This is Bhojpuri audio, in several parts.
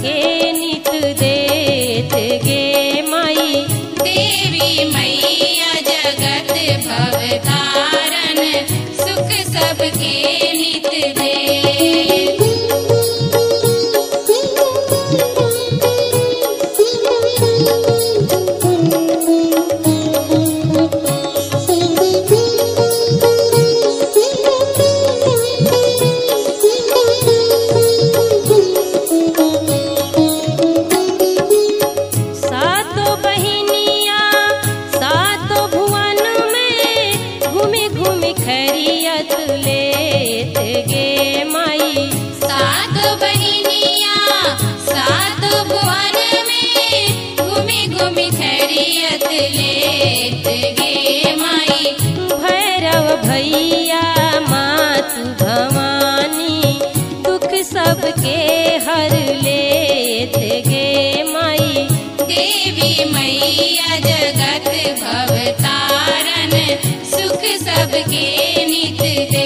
सबके नित देत गे माई। देवी मैया जगत भवतारण सुख सबके नित दे। भैया मातु भवानी दुख सबके हर लेत गे माई। देवी मैया जगत भवतारण सुख सबके नित दे।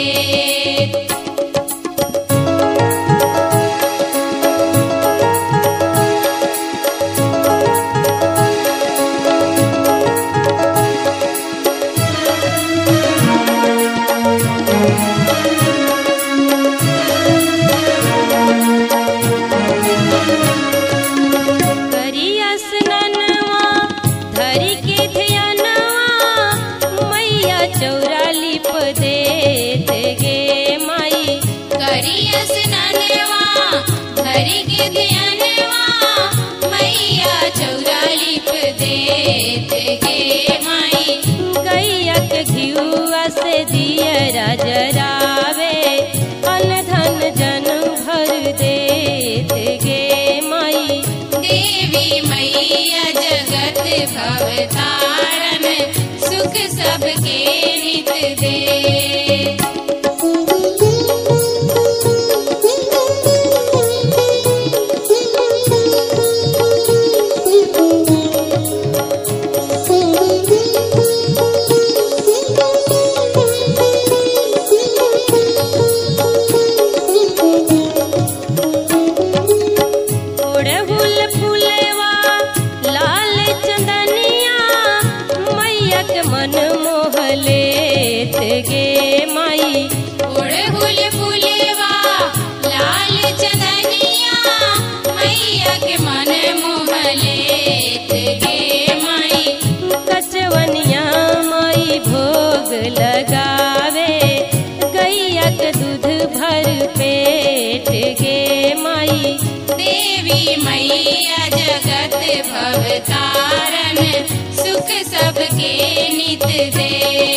चौरा लिप देत गे माई। करिया स्नानवा धरि के ध्यानवा मैया चौरा लिप देत गे माई। गैया के घिउआ से दियरा जरावे अन धन जन भर देत गे माई। देवी मैया जगत भवतारण सुख सबके नित दे। मन मोहलेत गे माई। ओढ़हुल फुलवा लाल चंदनिया मैया के मन मोहलेत गे माई। कचवनिया माई भोग लगावे गैया के दूध भर पेट गे माई। देवी मैया जगत भवतारण सुख सबके नित दे।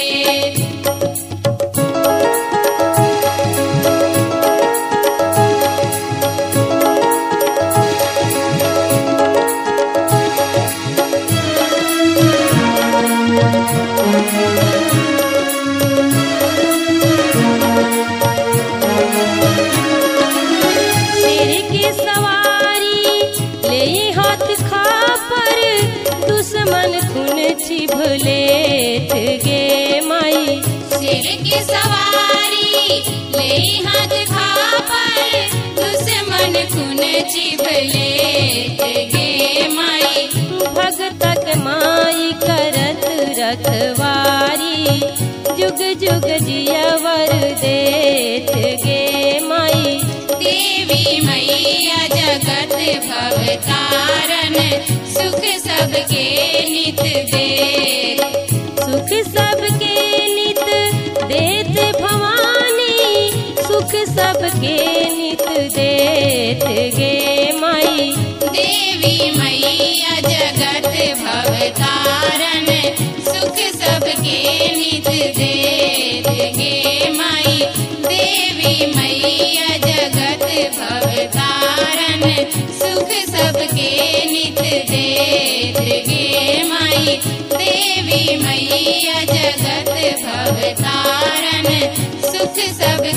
शेर की सवारी ले हाथ खापर दुश्मन खून छिभलेत गे माई। शेर की सवारी ले हाथ खापर दुश्मन खून छिभलेत गे माई। भगतक माई करत रखवारी जुग जुग जियवर देत गे माई। देवी मैया जगत भवतारण सुख सबके नित दे। सुख सबके नित देत भवानी सुख सबके नित देत गे माई। देवी मैया जगत भवतारण सुख सबके नित देत गे माई। देवी मैया जगत भवतारण सुख सबके नित देत गे माई। देवी मैया जगत भवतारण सुख सब